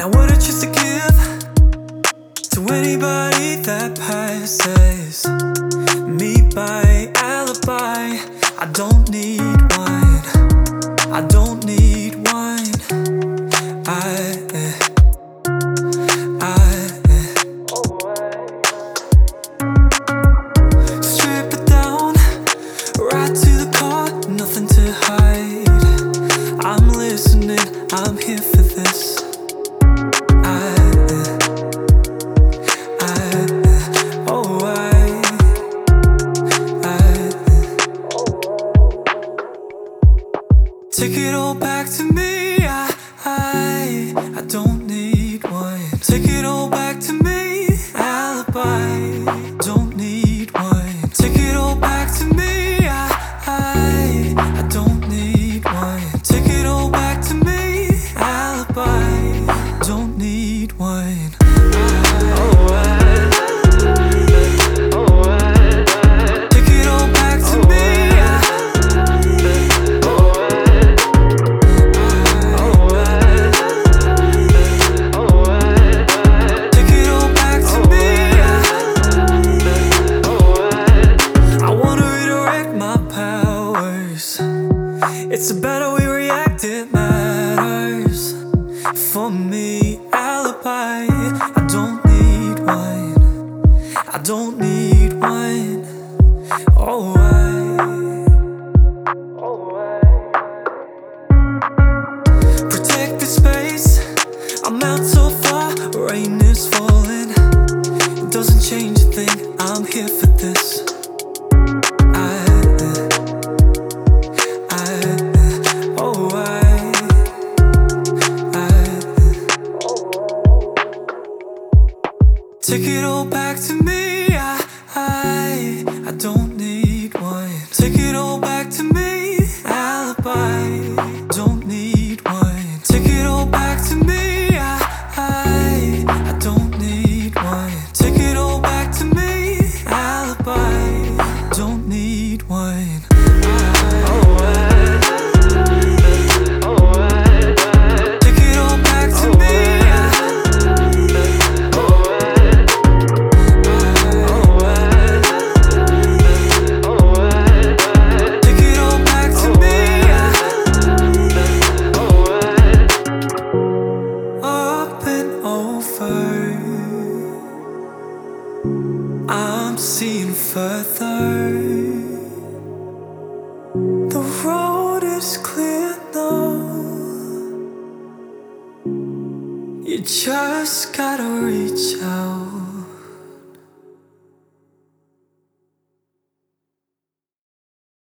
Now what I choose to give to anybody that passes me by. Alibi, I don't need wine, I don't need wine. Strip it down, right to the car, nothing to hide. I'm listening, I'm here for this. Take it all back to me. I don't need wine. Take it all back to me. Alibi, don't need wine. Take it all back to me. I don't need wine. Take it all back to me. Alibi, don't need wine. It's about how we react, it matters. For me, alibi, I don't need wine, I don't need wine. Oh, protect the space, I'm out so far, rain is falling. It doesn't change a thing, I'm here for this. Take it all back to me. I don't need wine. Take it all back to me. Alibi, don't need wine. Take it all back to me. I don't need wine. Take it all back to me. Alibi, don't need wine. I'm seeing further. The road is clear now. You just gotta reach out.